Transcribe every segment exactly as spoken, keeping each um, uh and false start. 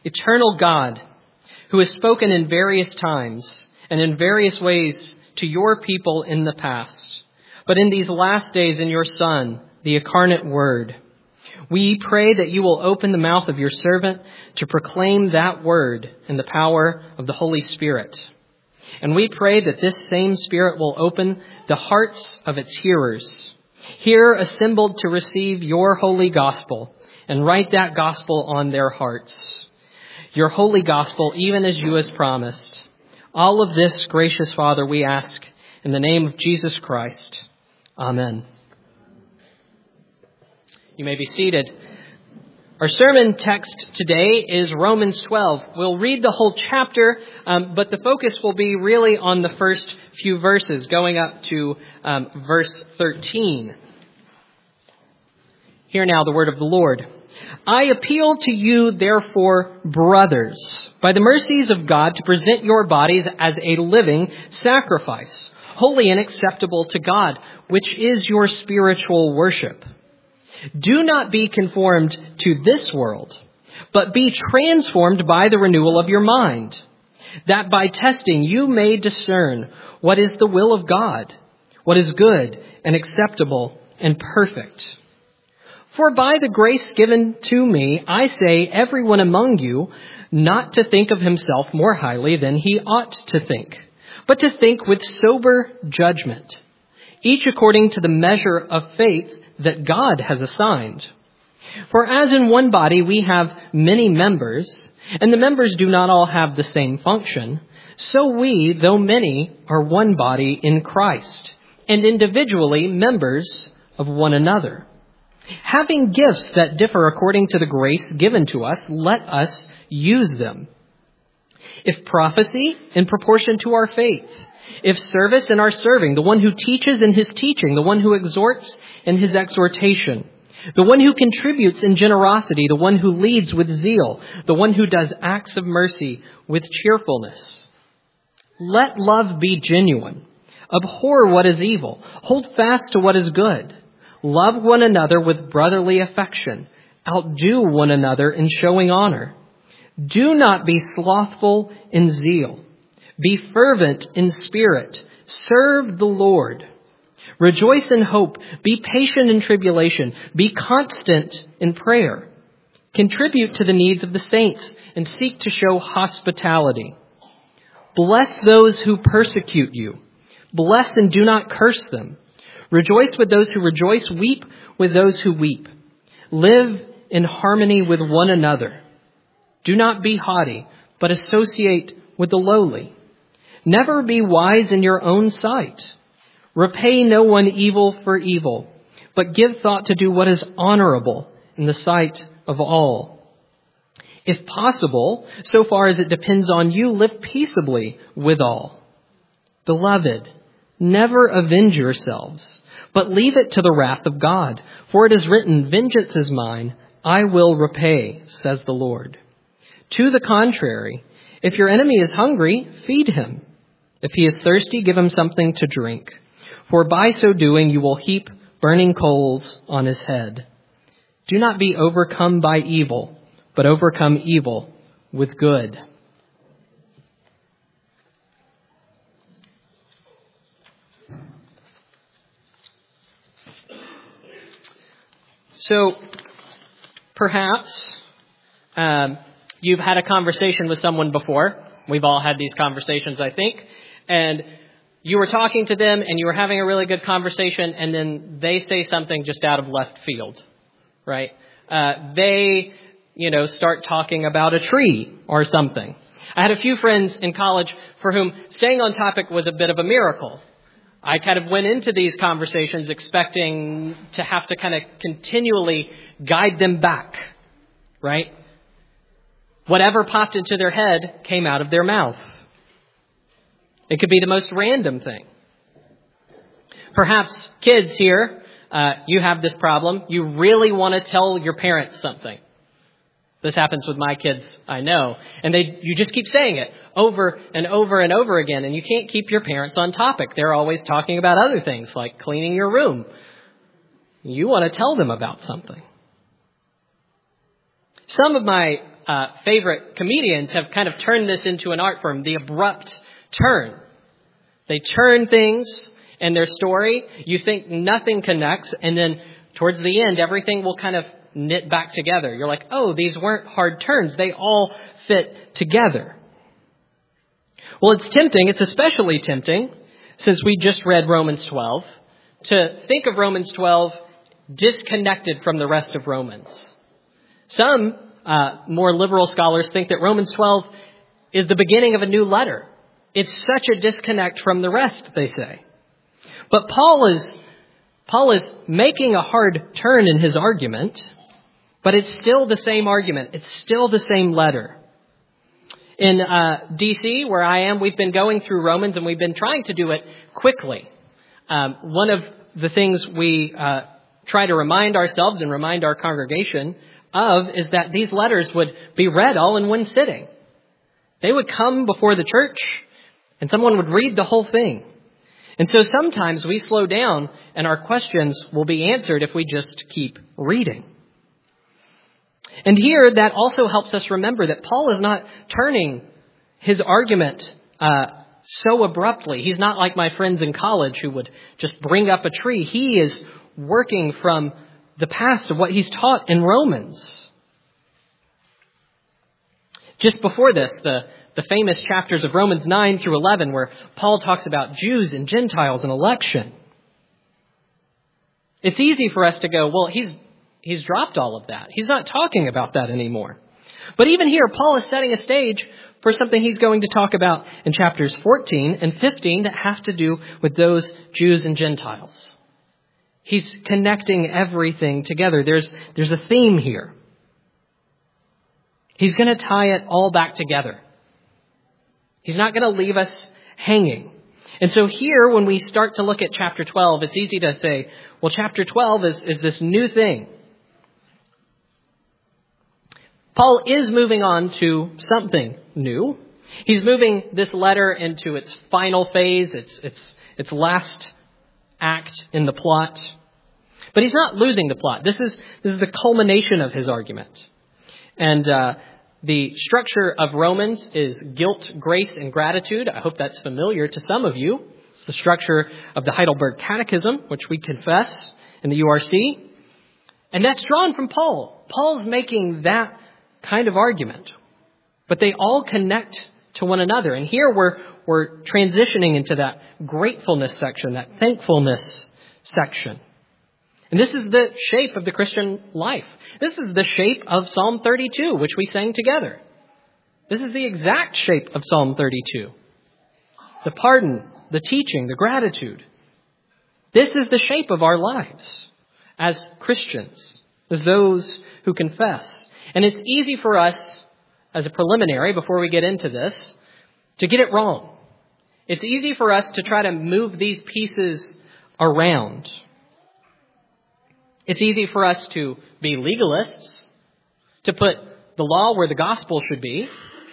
eternal God, who has spoken in various times and in various ways to your people in the past, but in these last days in your Son, the incarnate Word, we pray that you will open the mouth of your servant to proclaim that word in the power of the Holy Spirit. And we pray that this same Spirit will open the hearts of its hearers, here assembled to receive your holy gospel, and write that gospel on their hearts. Your holy gospel, even as you has promised. All of this, gracious Father, we ask in the name of Jesus Christ. Amen. You may be seated. Our sermon text today is Romans twelve. We'll read the whole chapter, um, but the focus will be really on the first few verses, going up to um, verse thirteen. Hear now the word of the Lord. I appeal to you, therefore, brothers, by the mercies of God, to present your bodies as a living sacrifice, holy and acceptable to God, which is your spiritual worship. Do not be conformed to this world, but be transformed by the renewal of your mind, that by testing you may discern what is the will of God, what is good and acceptable and perfect. For by the grace given to me, I say everyone among you not to think of himself more highly than he ought to think, but to think with sober judgment, each according to the measure of faith that God has assigned. For as in one body we have many members, and the members do not all have the same function, so we, though many, are one body in Christ, and individually members of one another. Having gifts that differ according to the grace given to us, let us use them. If prophecy, in proportion to our faith. If service, in our serving. The one who teaches in his teaching. The one who exhorts in his exhortation. The one who contributes in generosity. The one who leads with zeal. The one who does acts of mercy with cheerfulness. Let love be genuine. Abhor what is evil. Hold fast to what is good. Love one another with brotherly affection. Outdo one another in showing honor. Do not be slothful in zeal. Be fervent in spirit. Serve the Lord. Rejoice in hope. Be patient in tribulation. Be constant in prayer. Contribute to the needs of the saints and seek to show hospitality. Bless those who persecute you. Bless and do not curse them. Rejoice with those who rejoice. Weep with those who weep. Live in harmony with one another. Do not be haughty, but associate with the lowly. Never be wise in your own sight. Repay no one evil for evil, but give thought to do what is honorable in the sight of all. If possible, so far as it depends on you, live peaceably with all. Beloved, never avenge yourselves, but leave it to the wrath of God. For it is written, vengeance is mine, I will repay, says the Lord. To the contrary, if your enemy is hungry, feed him. If he is thirsty, give him something to drink. For by so doing, you will heap burning coals on his head. Do not be overcome by evil, but overcome evil with good. So, perhaps um, you've had a conversation with someone before. We've all had these conversations, I think. And you were talking to them and you were having a really good conversation, and then they say something just out of left field, right? Uh, they, you know, start talking about a tree or something. I had a few friends in college for whom staying on topic was a bit of a miracle. I kind of went into these conversations expecting to have to kind of continually guide them back, right? Whatever popped into their head came out of their mouth. It could be the most random thing. Perhaps kids here, uh, you have this problem. You really want to tell your parents something. This happens with my kids, I know. And they, you just keep saying it over and over and over again. And you can't keep your parents on topic. They're always talking about other things like cleaning your room. You want to tell them about something. Some of my uh, favorite comedians have kind of turned this into an art form, the abrupt turn. They turn things in their story. You think nothing connects, and then towards the end, everything will kind of knit back together. You're like, oh, these weren't hard turns. They all fit together. Well, it's tempting. It's especially tempting, since we just read Romans twelve, to think of Romans twelve disconnected from the rest of Romans. Some uh, more liberal scholars think that Romans twelve is the beginning of a new letter. It's such a disconnect from the rest, they say. But Paul is Paul is making a hard turn in his argument, but it's still the same argument. It's still the same letter. In uh, D C, where I am, we've been going through Romans, and we've been trying to do it quickly. Um, one of the things we uh, try to remind ourselves and remind our congregation of is that these letters would be read all in one sitting. They would come before the church, and someone would read the whole thing. And so sometimes we slow down, and our questions will be answered if we just keep reading. And here, that also helps us remember that Paul is not turning his argument uh, so abruptly. He's not like my friends in college who would just bring up a tree. He is working from the past of what he's taught in Romans. Just before this, the, the famous chapters of Romans nine through eleven, where Paul talks about Jews and Gentiles and election. It's easy for us to go, well, he's He's dropped all of that. He's not talking about that anymore. But even here, Paul is setting a stage for something he's going to talk about in chapters fourteen and fifteen that have to do with those Jews and Gentiles. He's connecting everything together. There's, there's a theme here. He's going to tie it all back together. He's not going to leave us hanging. And so here, when we start to look at chapter twelve, it's easy to say, well, chapter twelve is, is this new thing. Paul is moving on to something new. He's moving this letter into its final phase, its, its, its last act in the plot. But he's not losing the plot. This is, this is the culmination of his argument. And uh, the structure of Romans is guilt, grace, and gratitude. I hope that's familiar to some of you. It's the structure of the Heidelberg Catechism, which we confess in the U R C. And that's drawn from Paul. Paul's making that kind of argument. But they all connect to one another. And here we're, we're transitioning into that gratefulness section, that thankfulness section. And this is the shape of the Christian life. This is the shape of Psalm thirty-two, which we sang together. This is the exact shape of Psalm thirty-two. The pardon, the teaching, the gratitude. This is the shape of our lives as Christians, as those who confess. And it's easy for us, as a preliminary, before we get into this, to get it wrong. It's easy for us to try to move these pieces around. It's easy for us to be legalists, to put the law where the gospel should be.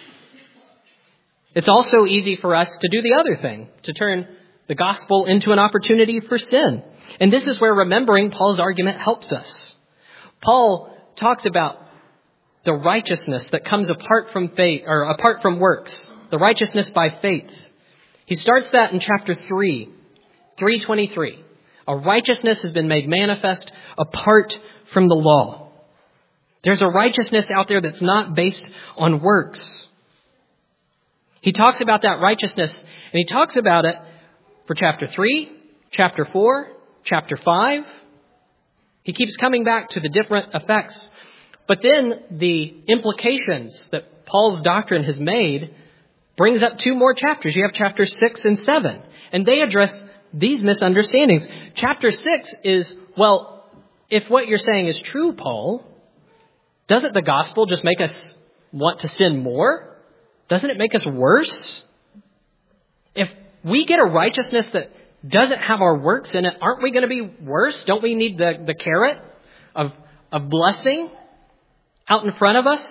It's also easy for us to do the other thing, to turn the gospel into an opportunity for sin. And this is where remembering Paul's argument helps us. Paul talks about the righteousness that comes apart from faith, or apart from works, the righteousness by faith. He starts that in chapter three, three twenty-three. A righteousness has been made manifest apart from the law. There's a righteousness out there that's not based on works. He talks about that righteousness, and he talks about it for chapter three, chapter four, chapter five. He keeps coming back to the different effects. But then the implications that Paul's doctrine has made brings up two more chapters. You have chapters six and seven, and they address these misunderstandings. Chapter six is, well, if what you're saying is true, Paul, doesn't the gospel just make us want to sin more? Doesn't it make us worse? If we get a righteousness that doesn't have our works in it, aren't we going to be worse? Don't we need the, the carrot of, of blessing out in front of us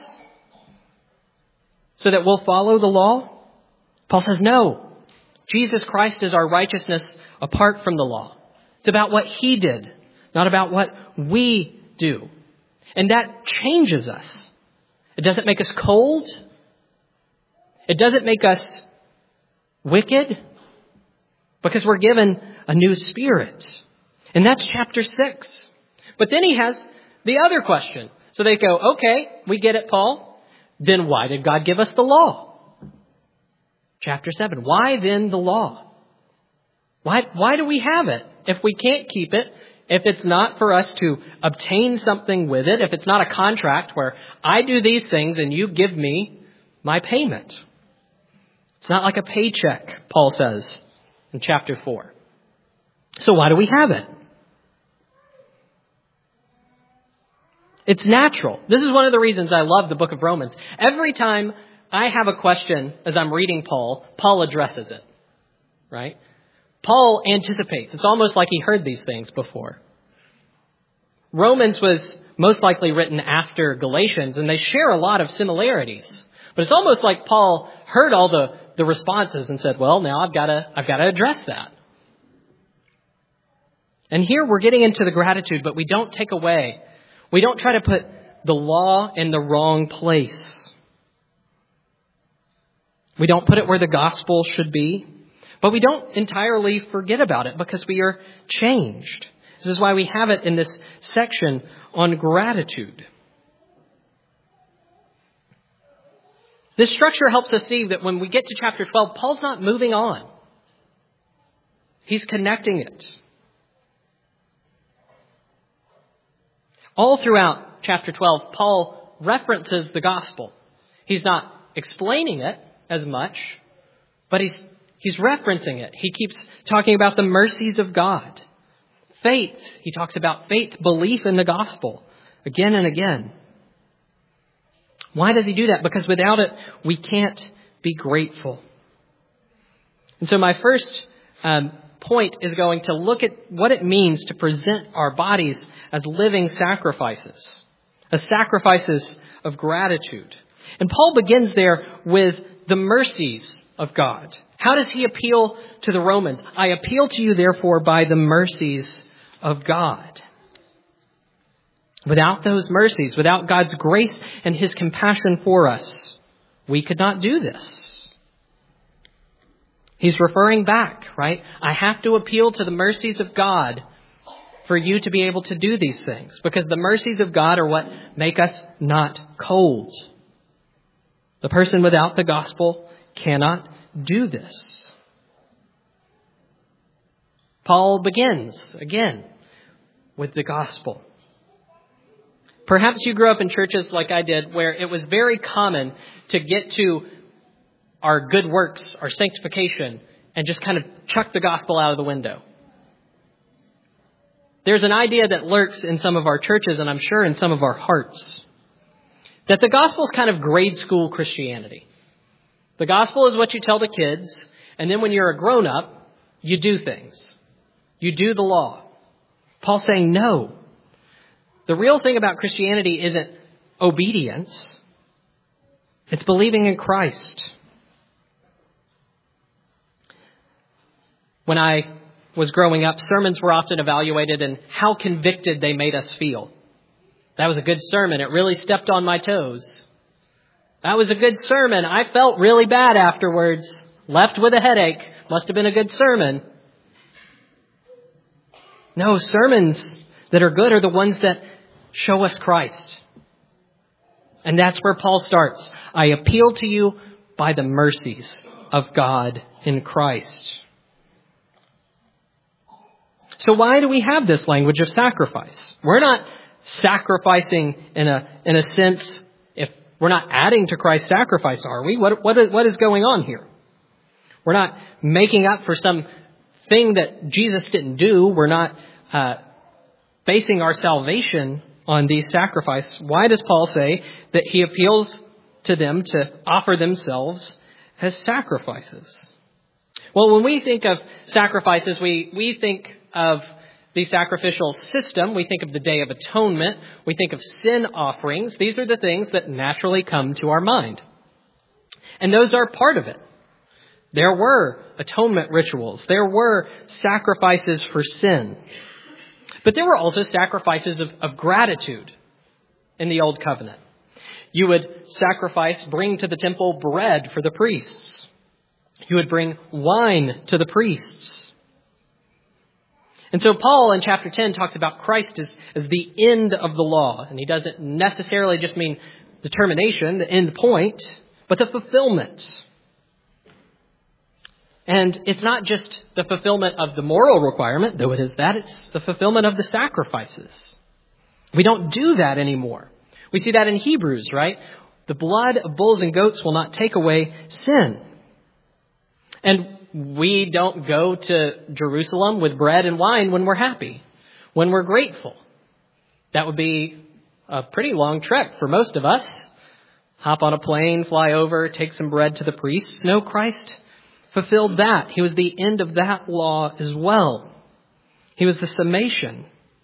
so that we'll follow the law? Paul says, no. Jesus Christ is our righteousness apart from the law. It's about what he did, not about what we do. And that changes us. It doesn't make us cold. It doesn't make us wicked, because we're given a new spirit. And that's chapter six. But then he has the other question. So they go, okay, we get it, Paul. Then why did God give us the law? Chapter seven. Why then the law? Why, why do we have it if we can't keep it? If it's not for us to obtain something with it, if it's not a contract where I do these things and you give me my payment. It's not like a paycheck, Paul says in chapter four. So why do we have it? It's natural. This is one of the reasons I love the book of Romans. Every time I have a question as I'm reading Paul, Paul addresses it, right? Paul anticipates. It's almost like he heard these things before. Romans was most likely written after Galatians, and they share a lot of similarities. But it's almost like Paul heard all the, the responses and said, well, now I've got to I've got to address that. And here we're getting into the gratitude, but we don't take away. We don't try to put the law in the wrong place. We don't put it where the gospel should be. But we don't entirely forget about it because we are changed. This is why we have it in this section on gratitude. This structure helps us see that when we get to chapter twelve, Paul's not moving on. He's connecting it. All throughout chapter twelve, Paul references the gospel. He's not explaining it as much, but he's He's referencing it. He keeps talking about the mercies of God. Faith. He talks about faith, belief in the gospel again and again. Why does he do that? Because without it, we can't be grateful. And so my first um, point is going to look at what it means to present our bodies as living sacrifices, as sacrifices of gratitude. And Paul begins there with the mercies of God. How does he appeal to the Romans? I appeal to you, therefore, by the mercies of God. Without those mercies, without God's grace and his compassion for us, we could not do this. He's referring back, right? I have to appeal to the mercies of God for you to be able to do these things, because the mercies of God are what make us not cold. The person without the gospel cannot do this. Paul begins again with the gospel. Perhaps you grew up in churches like I did, where it was very common to get to our good works, our sanctification, and just kind of chuck the gospel out of the window. There's an idea that lurks in some of our churches, and I'm sure in some of our hearts, that the gospel is kind of grade school Christianity. The gospel is what you tell the kids, and then when you're a grown-up, you do things. You do the law. Paul's saying no. The real thing about Christianity isn't obedience. It's believing in Christ. When I was growing up, sermons were often evaluated in how convicted they made us feel. That was a good sermon. It really stepped on my toes. That was a good sermon. I felt really bad afterwards. Left with a headache. Must have been a good sermon. No, sermons that are good are the ones that show us Christ. And that's where Paul starts. I appeal to you by the mercies of God in Christ. So why do we have this language of sacrifice? We're not sacrificing in a in a sense. If we're not adding to Christ's sacrifice, are we? What what is, what is going on here? We're not making up for some thing that Jesus didn't do. We're not uh, basing our salvation on these sacrifices. Why does Paul say that he appeals to them to offer themselves as sacrifices? Well, when we think of sacrifices, we, we think of the sacrificial system. We think of the Day of Atonement. We think of sin offerings. These are the things that naturally come to our mind. And those are part of it. There were atonement rituals. There were sacrifices for sin. But there were also sacrifices of, of gratitude in the Old Covenant. You would sacrifice, bring to the temple bread for the priests. You would bring wine to the priests. And so Paul in chapter ten talks about Christ as, as the end of the law. And he doesn't necessarily just mean the termination, the end point, but the fulfillment. And it's not just the fulfillment of the moral requirement, though it is that, it's the fulfillment of the sacrifices. We don't do that anymore. We see that in Hebrews, right? The blood of bulls and goats will not take away sin. And we don't go to Jerusalem with bread and wine when we're happy, when we're grateful. That would be a pretty long trek for most of us. Hop on a plane, fly over, take some bread to the priests. No, Christ fulfilled that. He was the end of that law as well. He was the summation.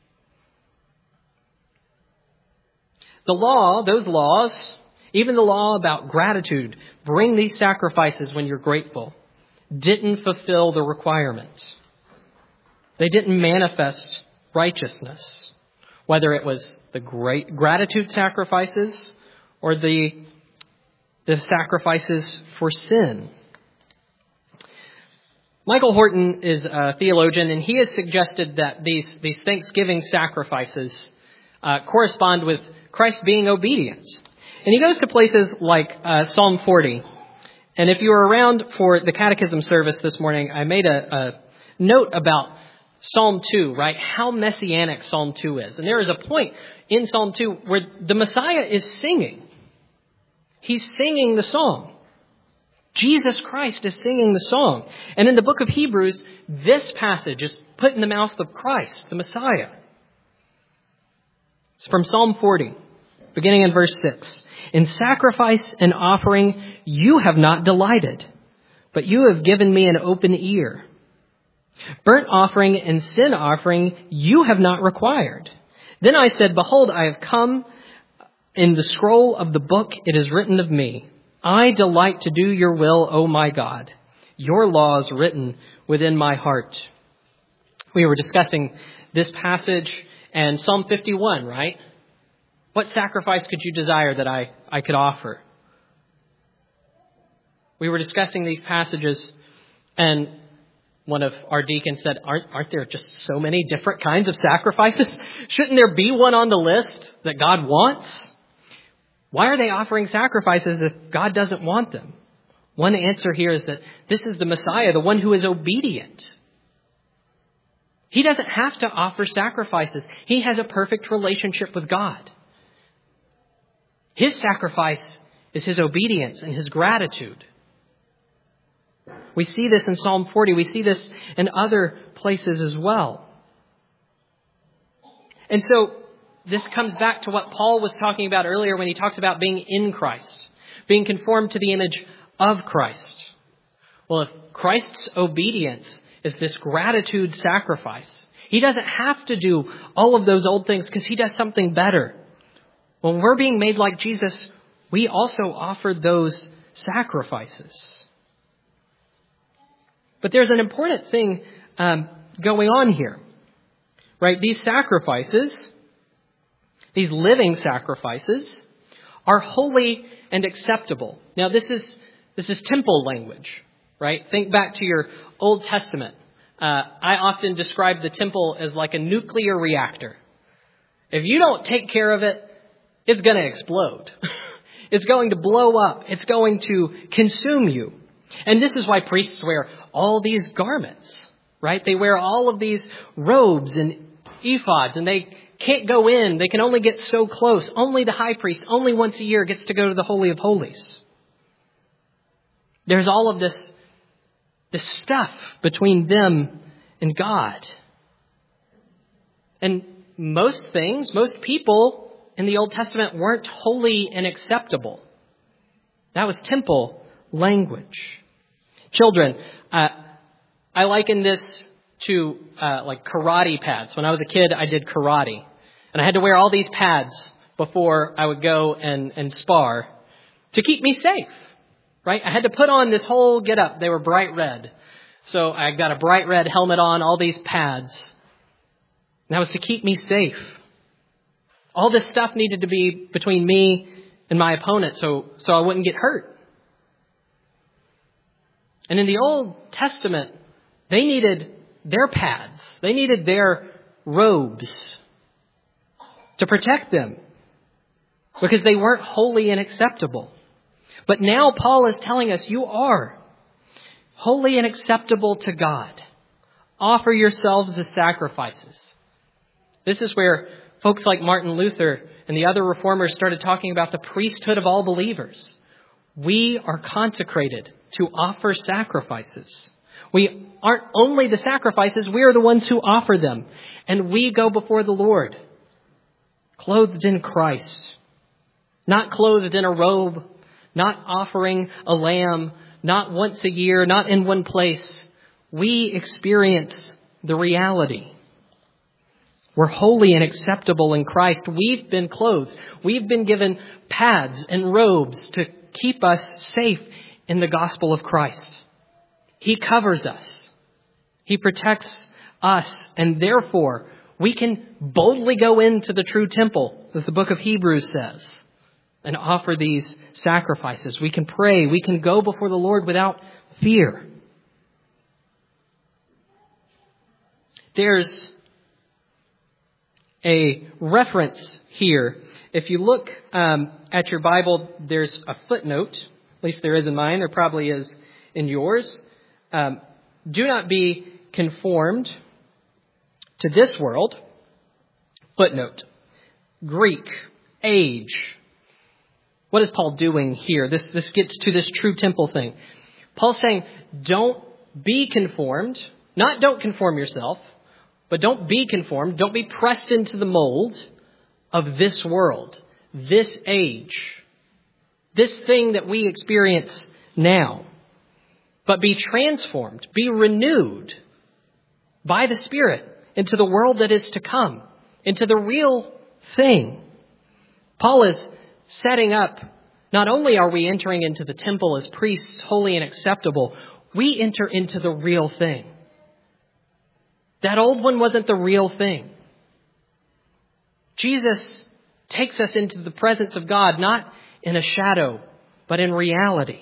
The law, those laws, even the law about gratitude, bring these sacrifices when you're grateful, didn't fulfill the requirement. They didn't manifest righteousness, whether it was the great gratitude sacrifices or the, the sacrifices for sin. Michael Horton is a theologian, and he has suggested that these, these Thanksgiving sacrifices uh, correspond with Christ being obedient. And he goes to places like uh, Psalm forty. And if you were around for the catechism service this morning, I made a, a note about Psalm two, right? How messianic Psalm two is. And there is a point in Psalm two where the Messiah is singing. He's singing the song. Jesus Christ is singing the song. And in the book of Hebrews, this passage is put in the mouth of Christ, the Messiah. It's from Psalm forty, beginning in verse six. In sacrifice and offering you have not delighted, but you have given me an open ear. Burnt offering and sin offering you have not required. Then I said, behold, I have come. In the scroll of the book it is written of me, I delight to do your will, O my God. Your law is written within my heart. We were discussing this passage and Psalm fifty-one, right? What sacrifice could you desire that I, I could offer? We were discussing these passages, and one of our deacons said, aren't, aren't there just so many different kinds of sacrifices? Shouldn't there be one on the list that God wants? Why are they offering sacrifices if God doesn't want them? One answer here is that this is the Messiah, the one who is obedient. He doesn't have to offer sacrifices. He has a perfect relationship with God. His sacrifice is his obedience and his gratitude. We see this in Psalm forty. We see this in other places as well. And so this comes back to what Paul was talking about earlier when he talks about being in Christ, being conformed to the image of Christ. Well, if Christ's obedience is this gratitude sacrifice, he doesn't have to do all of those old things because he does something better. When we're being made like Jesus, we also offer those sacrifices. But there's an important thing um, going on here, right? These sacrifices, these living sacrifices, are holy and acceptable. Now, this is this is temple language, right? Think back to your Old Testament. Uh, I often describe the temple as like a nuclear reactor. If you don't take care of it, it's going to explode. It's going to blow up. It's going to consume you. And this is why priests wear all these garments, right? They wear all of these robes and ephods, and they can't go in. They can only get so close. Only the high priest, only once a year, gets to go to the Holy of Holies. There's all of this, this stuff between them and God. And most things, most people in the Old Testament weren't holy and acceptable. That was temple language. Children, uh, I liken this to uh, like karate pads. When I was a kid, I did karate. And I had to wear all these pads before I would go and, and spar to keep me safe, right? I had to put on this whole getup. They were bright red. So I got a bright red helmet on, all these pads. And that was to keep me safe. All this stuff needed to be between me and my opponent so, so I wouldn't get hurt. And in the Old Testament, they needed their pads. They needed their robes to protect them because they weren't holy and acceptable. But now Paul is telling us you are holy and acceptable to God. Offer yourselves as sacrifices. This is where folks like Martin Luther and the other reformers started talking about the priesthood of all believers. We are consecrated to offer sacrifices. We aren't only the sacrifices, we are the ones who offer them. And we go before the Lord, clothed in Christ, not clothed in a robe, not offering a lamb, not once a year, not in one place. We experience the reality. We're holy and acceptable in Christ. We've been clothed. We've been given pads and robes to keep us safe in the gospel of Christ. He covers us. He protects us. And therefore, we can boldly go into the true temple, as the book of Hebrews says, and offer these sacrifices. We can pray. We can go before the Lord without fear. There's a reference here. If you look um, at your Bible, there's a footnote. At least there is in mine. There probably is in yours. Um, do not be conformed to this world. Footnote. Greek. Age. What is Paul doing here? This, this gets to this true temple thing. Paul's saying, don't be conformed. Not don't conform yourself. But don't be conformed. Don't be pressed into the mold of this world, this age, this thing that we experience now. But be transformed, be renewed by the Spirit into the world that is to come, into the real thing. Paul is setting up, not only are we entering into the temple as priests, holy and acceptable, we enter into the real thing. That old one wasn't the real thing. Jesus takes us into the presence of God, not in a shadow, but in reality.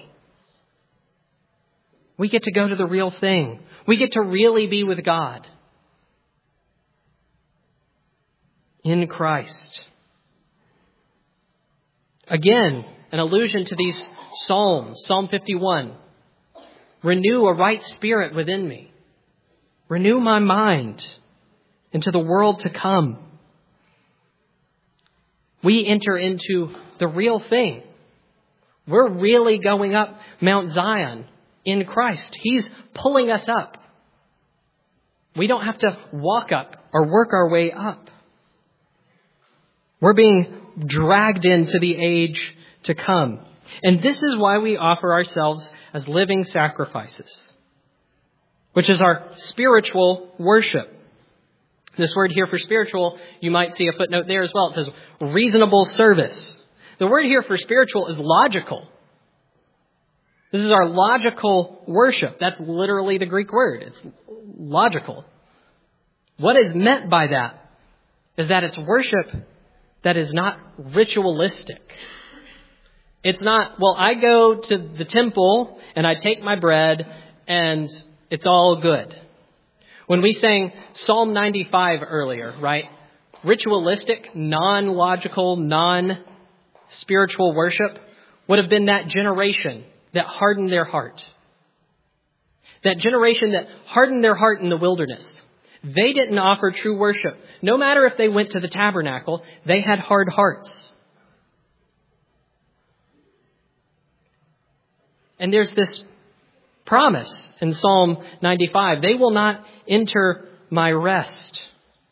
We get to go to the real thing. We get to really be with God in Christ. Again, an allusion to these Psalms. Psalm fifty-one. Renew a right spirit within me. Renew my mind into the world to come. We enter into the real thing. We're really going up Mount Zion in Christ. He's pulling us up. We don't have to walk up or work our way up. We're being dragged into the age to come. And this is why we offer ourselves as living sacrifices, which is our spiritual worship. This word here for spiritual, you might see a footnote there as well. It says reasonable service. The word here for spiritual is logical. This is our logical worship. That's literally the Greek word. It's logical. What is meant by that is that it's worship that is not ritualistic. It's not, well, I go to the temple and I take my bread and it's all good. When we sang Psalm ninety-five earlier, right? Ritualistic, non-logical, non-spiritual worship would have been that generation that hardened their heart. That generation that hardened their heart in the wilderness. They didn't offer true worship. No matter if they went to the tabernacle, they had hard hearts. And there's this promise in Psalm ninety-five. They will not enter my rest.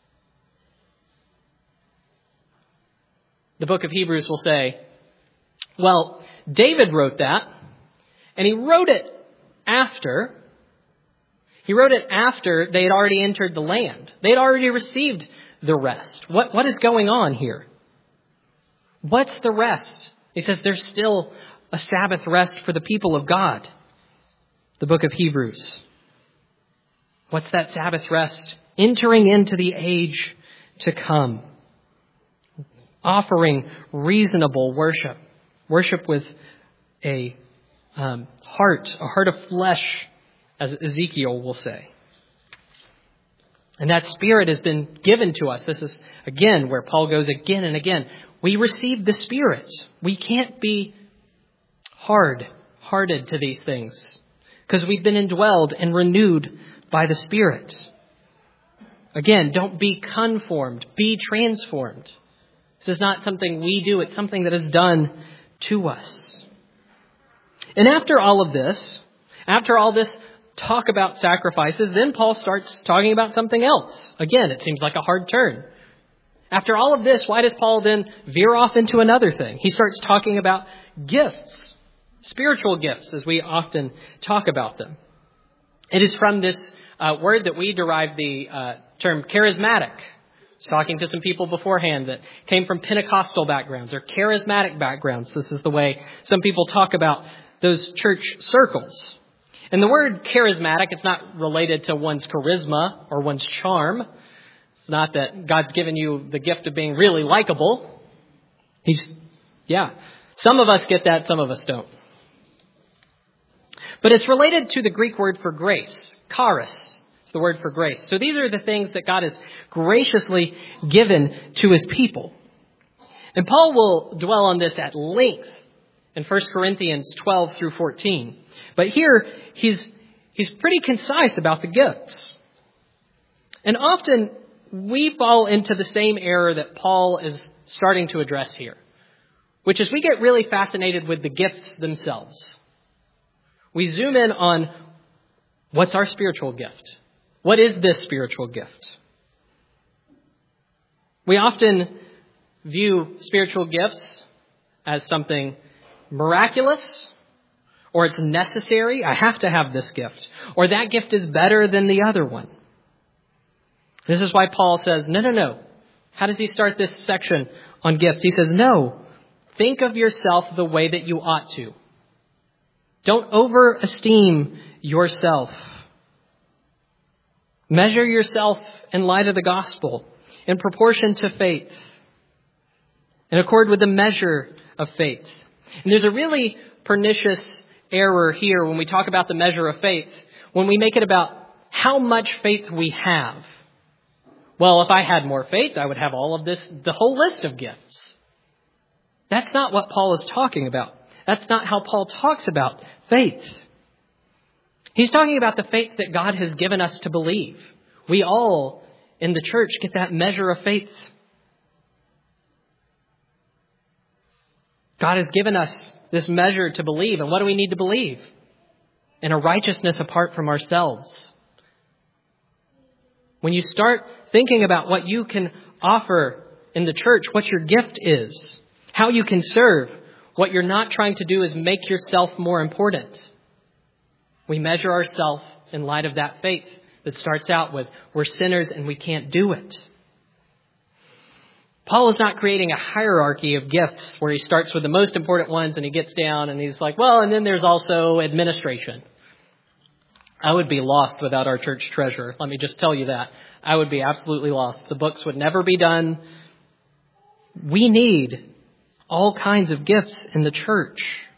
The book of Hebrews will say, well, David wrote that, and he wrote it after, he wrote it after they had already entered the land. They had already received the rest. What, what is going on here? What's the rest? He says there's still a Sabbath rest for the people of God. The book of Hebrews. What's that Sabbath rest? Entering into the age to come. Offering reasonable worship. Worship with a um, heart, a heart of flesh, as Ezekiel will say. And that Spirit has been given to us. This is, again, where Paul goes again and again. We receive the Spirit. We can't be hard-hearted to these things because we've been indwelled and renewed by the Spirit. Again, don't be conformed. Be transformed. This is not something we do. It's something that is done to us. And after all of this, after all this talk about sacrifices, then Paul starts talking about something else. Again, it seems like a hard turn. After all of this, why does Paul then veer off into another thing? He starts talking about gifts, spiritual gifts, as we often talk about them. It is from this uh, word that we derive the uh, term charismatic. I was talking to some people beforehand that came from Pentecostal backgrounds or charismatic backgrounds. This is the way some people talk about those church circles. And the word charismatic, it's not related to one's charisma or one's charm. It's not that God's given you the gift of being really likable. He's, yeah, some of us get that, some of us don't. But it's related to the Greek word for grace, charis. It's the word for grace. So these are the things that God has graciously given to his people. And Paul will dwell on this at length in First Corinthians twelve through fourteen. But here, he's he's pretty concise about the gifts. And often, we fall into the same error that Paul is starting to address here, which is we get really fascinated with the gifts themselves. We zoom in on what's our spiritual gift? What is this spiritual gift? We often view spiritual gifts as something miraculous, or it's necessary. I have to have this gift, or that gift is better than the other one. This is why Paul says, no, no, no. How does he start this section on gifts? He says, no, think of yourself the way that you ought to. Don't overesteem yourself. Measure yourself in light of the gospel, in proportion to faith, in accord with the measure of faith. And there's a really pernicious error here when we talk about the measure of faith, when we make it about how much faith we have. Well, if I had more faith, I would have all of this, the whole list of gifts. That's not what Paul is talking about. That's not how Paul talks about faith. He's talking about the faith that God has given us to believe. We all in the church get that measure of faith. God has given us this measure to believe. And what do we need to believe? In a righteousness apart from ourselves. When you start thinking about what you can offer in the church, what your gift is, how you can serve, what you're not trying to do is make yourself more important. We measure ourselves in light of that faith that starts out with, we're sinners and we can't do it. Paul is not creating a hierarchy of gifts where he starts with the most important ones and he gets down and he's like, well, and then there's also administration. I would be lost without our church treasurer. Let me just tell you that. I would be absolutely lost. The books would never be done. We need all kinds of gifts in the church.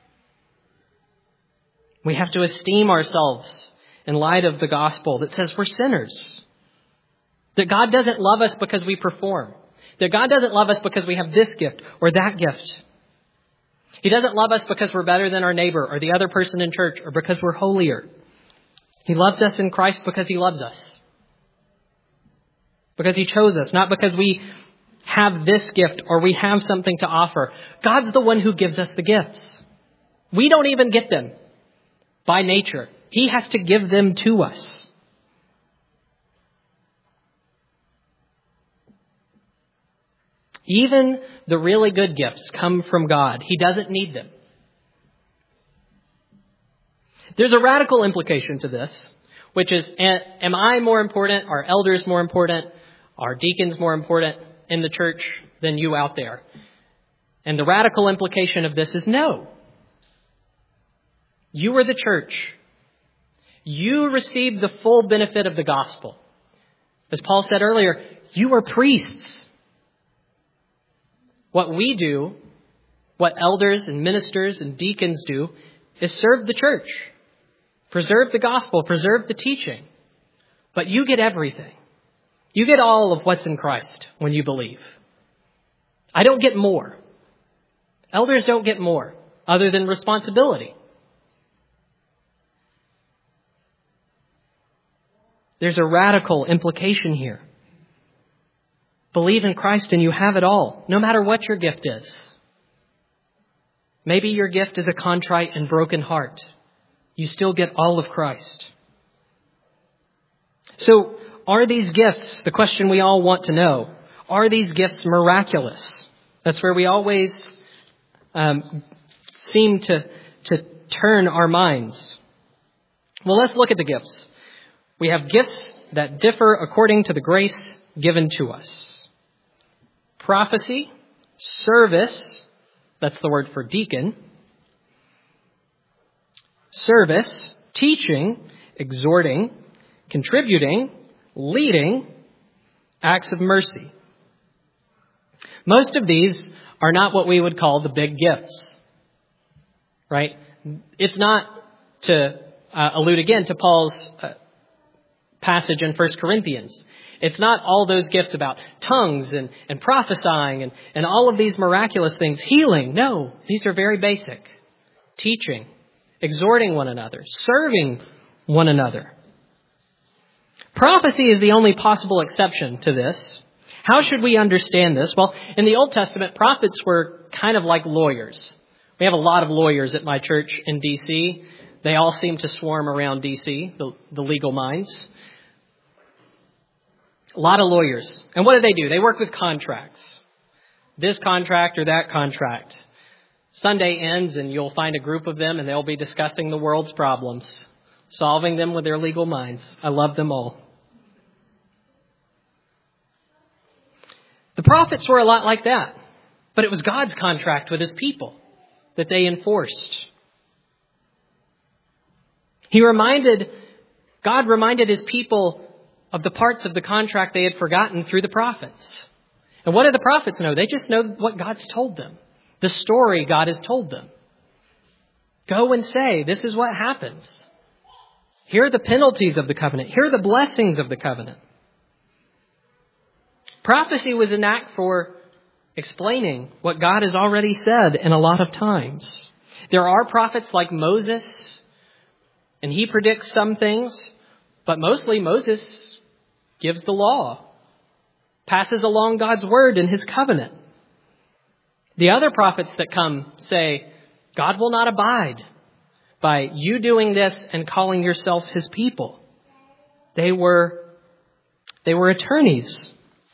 We have to esteem ourselves in light of the gospel that says we're sinners. That God doesn't love us because we perform. That God doesn't love us because we have this gift or that gift. He doesn't love us because we're better than our neighbor or the other person in church or because we're holier. He loves us in Christ because he loves us. Because he chose us, not because we have this gift or we have something to offer. God's the one who gives us the gifts. We don't even get them by nature. He has to give them to us. Even the really good gifts come from God. He doesn't need them. There's a radical implication to this, which is, am I more important? Are elders more important? Are deacons more important in the church than you out there? And the radical implication of this is no. You are the church. You receive the full benefit of the gospel. As Paul said earlier, you are priests. What we do What elders and ministers and deacons do is serve the church, preserve the gospel, preserve the teaching. But you get everything. You get all of what's in Christ when you believe. I don't get more. Elders don't get more other than responsibility. There's a radical implication here. Believe in Christ and you have it all, no matter what your gift is. Maybe your gift is a contrite and broken heart. You still get all of Christ. So, are these gifts, the question we all want to know, are these gifts miraculous? That's where we always um, seem to, to turn our minds. Well, let's look at the gifts. We have gifts that differ according to the grace given to us. Prophecy, service, that's the word for deacon. Service, teaching, exhorting, contributing, leading, acts of mercy. Most of these are not what we would call the big gifts, right? It's not, to uh, allude again to Paul's uh, passage in First Corinthians. It's not all those gifts about tongues and, and prophesying and, and all of these miraculous things. Healing. No, these are very basic. Teaching, exhorting one another, serving one another. Prophecy is the only possible exception to this. How should we understand this? Well, in the Old Testament, prophets were kind of like lawyers. We have a lot of lawyers at my church in D C. They all seem to swarm around D C, the, the legal minds. A lot of lawyers. And what do they do? They work with contracts. This contract or that contract. Sunday ends and you'll find a group of them and they'll be discussing the world's problems, solving them with their legal minds. I love them all. The prophets were a lot like that. But it was God's contract with his people that they enforced. He reminded, God reminded his people of the parts of the contract they had forgotten through the prophets. And what do the prophets know? They just know what God's told them. The story God has told them. Go and say, this is what happens. Here are the penalties of the covenant. Here are the blessings of the covenant. Prophecy was an act for explaining what God has already said in a lot of times. There are prophets like Moses, and he predicts some things, but mostly Moses gives the law, passes along God's word and his covenant. The other prophets that come say, God will not abide by you doing this and calling yourself his people. They were, they were attorneys.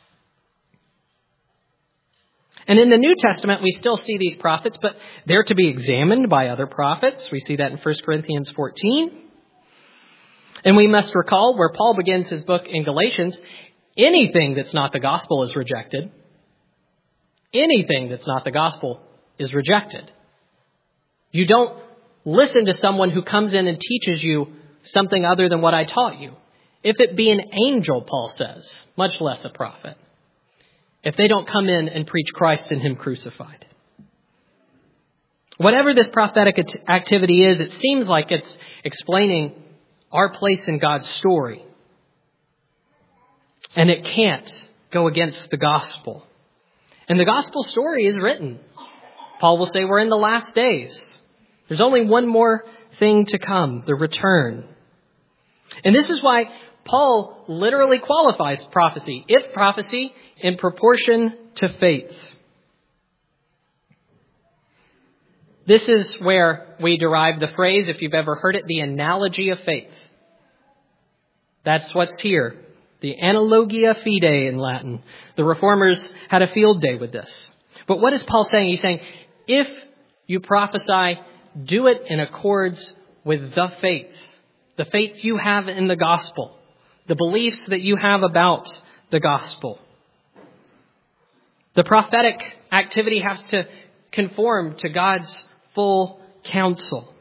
And in the New Testament, we still see these prophets, but they're to be examined by other prophets. We see that in First Corinthians fourteen. And we must recall where Paul begins his book in Galatians, anything that's not the gospel is rejected. Anything that's not the gospel is rejected. You don't listen to someone who comes in and teaches you something other than what I taught you. If it be an angel, Paul says, much less a prophet. If they don't come in and preach Christ and him crucified. Whatever this prophetic activity is, it seems like it's explaining our place in God's story. And it can't go against the gospel. And the gospel story is written. Paul will say we're in the last days. There's only one more thing to come, the return. And this is why Paul literally qualifies prophecy, if prophecy, in proportion to faith. This is where we derive the phrase, if you've ever heard it, the analogy of faith. That's what's here. The analogia fidei in Latin. The Reformers had a field day with this. But what is Paul saying? He's saying, if you prophesy, do it in accords with the faith. The faith you have in the gospel. The beliefs that you have about the gospel. The prophetic activity has to conform to God's full counsel.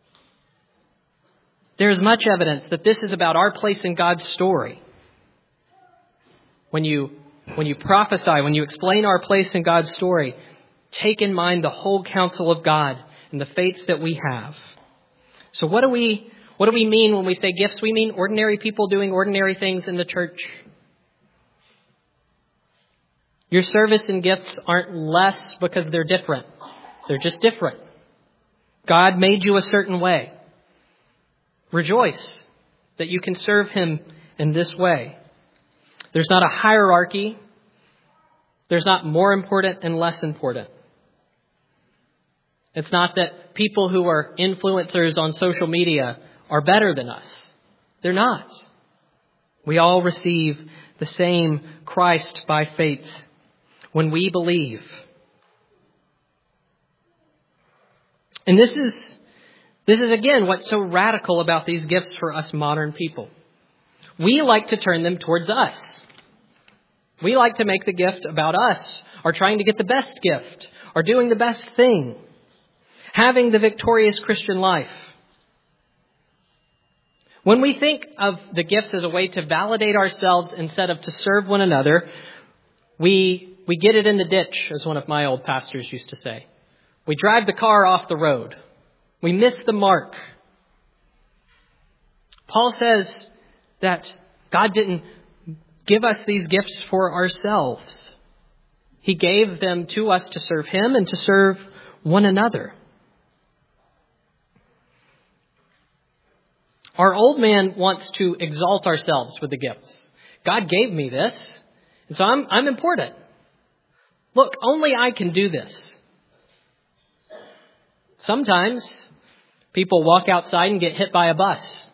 There is much evidence that this is about our place in God's story. When you, when you prophesy, when you explain our place in God's story, take in mind the whole counsel of God and the faith that we have. So what do we what do we mean when we say gifts? We mean ordinary people doing ordinary things in the church. Your service and gifts aren't less because they're different. They're just different. God made you a certain way. Rejoice that you can serve him in this way. There's not a hierarchy. There's not more important and less important. It's not that people who are influencers on social media are better than us. They're not. We all receive the same Christ by faith when we believe. And this is, this is again what's so radical about these gifts for us modern people. We like to turn them towards us. We like to make the gift about us, or trying to get the best gift, or doing the best thing, having the victorious Christian life. When we think of the gifts as a way to validate ourselves instead of to serve one another, we we get it in the ditch, as one of my old pastors used to say. We drive the car off the road. We miss the mark. Paul says that God didn't give us these gifts for ourselves. He gave them to us to serve him and to serve one another. Our old man wants to exalt ourselves with the gifts. God gave me this, and so I'm, I'm important. Look, only I can do this. Sometimes people walk outside and get hit by a bus.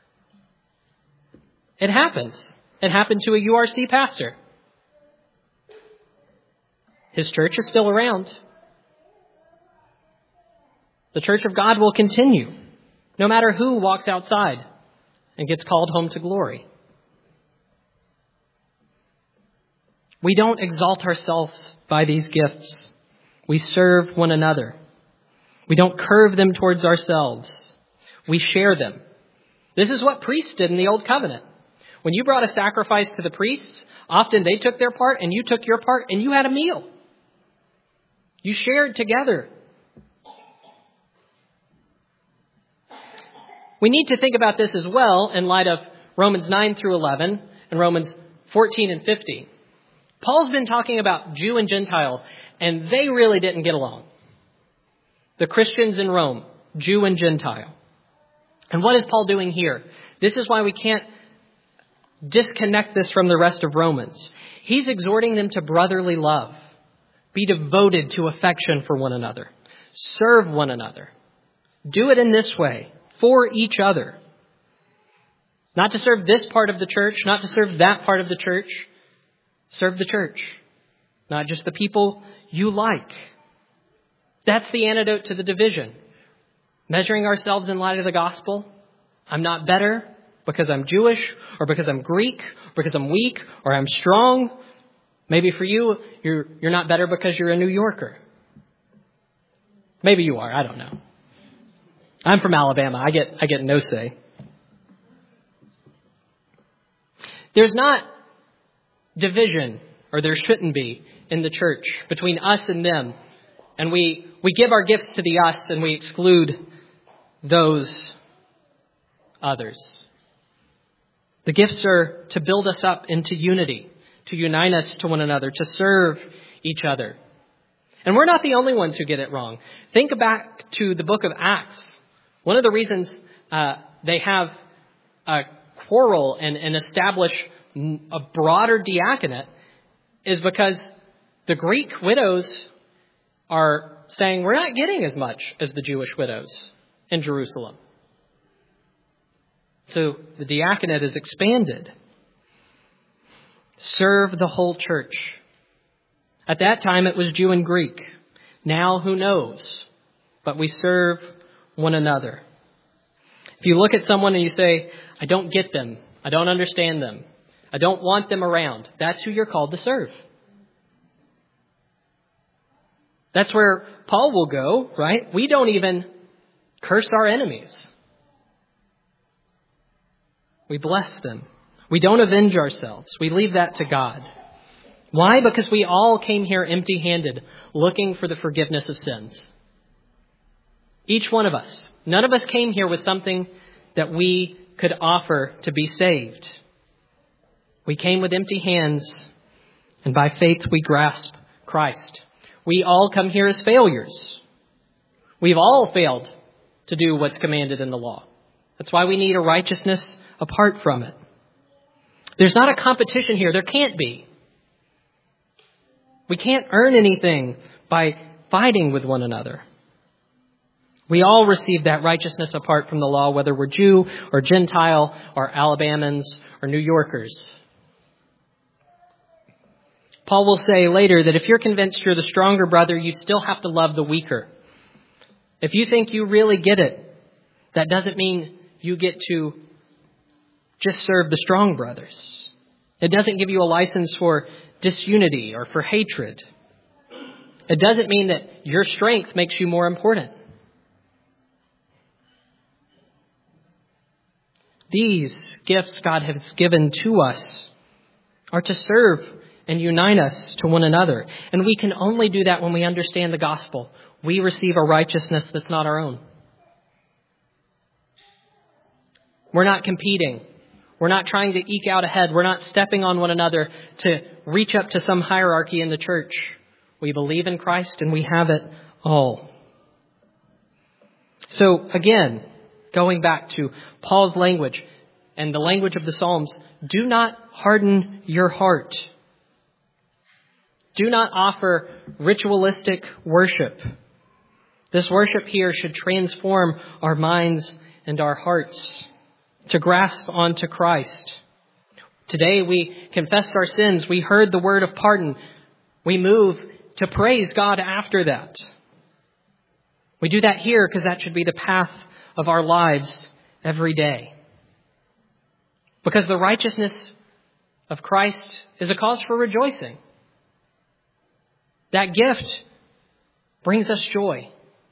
It happens. It happened to a U R C pastor. His church is still around. The church of God will continue, no matter who walks outside and gets called home to glory. We don't exalt ourselves by these gifts. We serve one another. We don't curve them towards ourselves. We share them. This is what priests did in the Old Covenant. When you brought a sacrifice to the priests, often they took their part and you took your part and you had a meal. You shared together. We need to think about this as well in light of Romans nine through eleven and Romans fourteen and fifteen. Paul's been talking about Jew and Gentile, and they really didn't get along. The Christians in Rome, Jew and Gentile. And what is Paul doing here? This is why we can't disconnect this from the rest of Romans. He's exhorting them to brotherly love. Be devoted to affection for one another. Serve one another. Do it in this way, for each other. Not to serve this part of the church, not to serve that part of the church. Serve the church, not just the people you like. That's the antidote to the division. Measuring ourselves in light of the gospel. I'm not better because I'm Jewish, or because I'm Greek, or because I'm weak, or I'm strong. Maybe for you, you're you're not better because you're a New Yorker. Maybe you are, I don't know. I'm from Alabama. I get I get no say. There's not division, or there shouldn't be, in the church between us and them. And we, we give our gifts to the us and we exclude those others. The gifts are to build us up into unity, to unite us to one another, to serve each other. And we're not the only ones who get it wrong. Think back to the book of Acts. One of the reasons uh, they have a quarrel and, and establish a broader diaconate is because the Greek widows are saying we're not getting as much as the Jewish widows in Jerusalem. So the diaconate is expanded. Serve the whole church. At that time it was Jew and Greek. Now who knows? But we serve one another. If you look at someone and you say, I don't get them, I don't understand them, I don't want them around, that's who you're called to serve. That's where Paul will go, right? We don't even curse our enemies. We bless them. We don't avenge ourselves. We leave that to God. Why? Because we all came here empty-handed, looking for the forgiveness of sins. Each one of us. None of us came here with something that we could offer to be saved. We came with empty hands, and by faith we grasp Christ. We all come here as failures. We've all failed to do what's commanded in the law. That's why we need a righteousness apart from it. There's not a competition here. There can't be. We can't earn anything by fighting with one another. We all receive that righteousness apart from the law, whether we're Jew or Gentile or Alabamans or New Yorkers. Paul will say later that if you're convinced you're the stronger brother, you still have to love the weaker. If you think you really get it, that doesn't mean you get to just serve the strong brothers. It doesn't give you a license for disunity or for hatred. It doesn't mean that your strength makes you more important. These gifts God has given to us are to serve and unite us to one another. And we can only do that when we understand the gospel. We receive a righteousness that's not our own. We're not competing. We're not trying to eke out ahead. We're not stepping on one another to reach up to some hierarchy in the church. We believe in Christ and we have it all. So again, going back to Paul's language and the language of the Psalms, do not harden your heart. Do not offer ritualistic worship. This worship here should transform our minds and our hearts to grasp onto Christ. Today we confessed our sins. We heard the word of pardon. We move to praise God after that. We do that here because that should be the path of our lives every day. Because the righteousness of Christ is a cause for rejoicing. That gift brings us joy.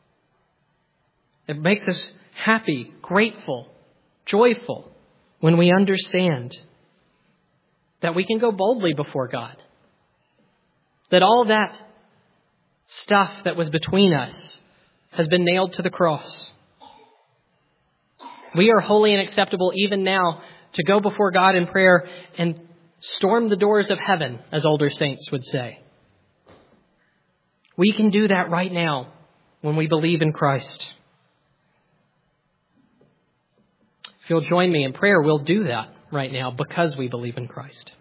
It makes us happy, grateful, joyful when we understand that we can go boldly before God. That all that stuff that was between us has been nailed to the cross. We are holy and acceptable even now to go before God in prayer and storm the doors of heaven, as older saints would say. We can do that right now when we believe in Christ. If you'll join me in prayer, we'll do that right now because we believe in Christ.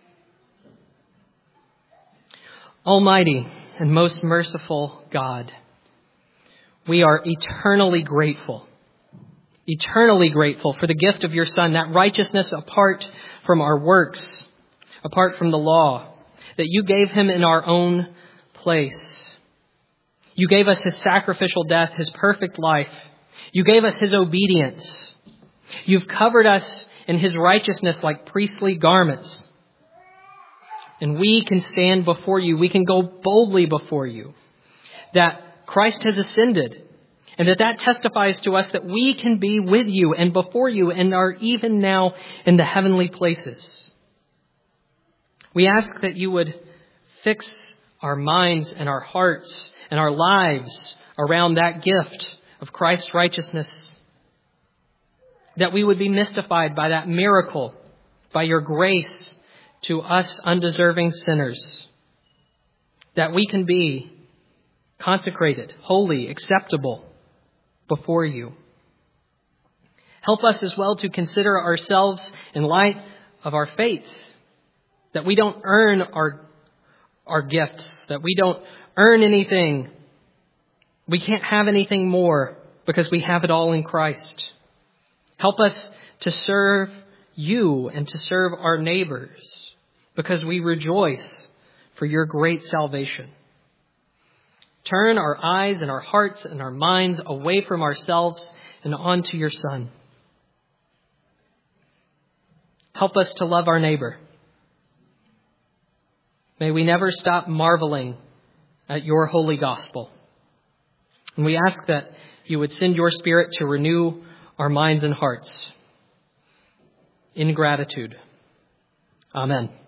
Almighty and most merciful God, we are eternally grateful, eternally grateful for the gift of your Son, that righteousness apart from our works, apart from the law, that you gave him in our own place. You gave us his sacrificial death, his perfect life. You gave us his obedience. You've covered us in his righteousness like priestly garments. And we can stand before you. We can go boldly before you. That Christ has ascended. And that that testifies to us that we can be with you and before you and are even now in the heavenly places. We ask that you would fix our minds and our hearts and our lives around that gift of Christ's righteousness. That we would be mystified by that miracle, by your grace to us undeserving sinners. That we can be consecrated, holy, acceptable before you. Help us as well to consider ourselves in light of our faith. That we don't earn our, our gifts, that we don't earn anything. We can't have anything more because we have it all in Christ. Help us to serve you and to serve our neighbors because we rejoice for your great salvation. Turn our eyes and our hearts and our minds away from ourselves and onto your Son. Help us to love our neighbor. May we never stop marveling at your holy gospel. And we ask that you would send your Spirit to renew our minds and hearts in gratitude. Amen.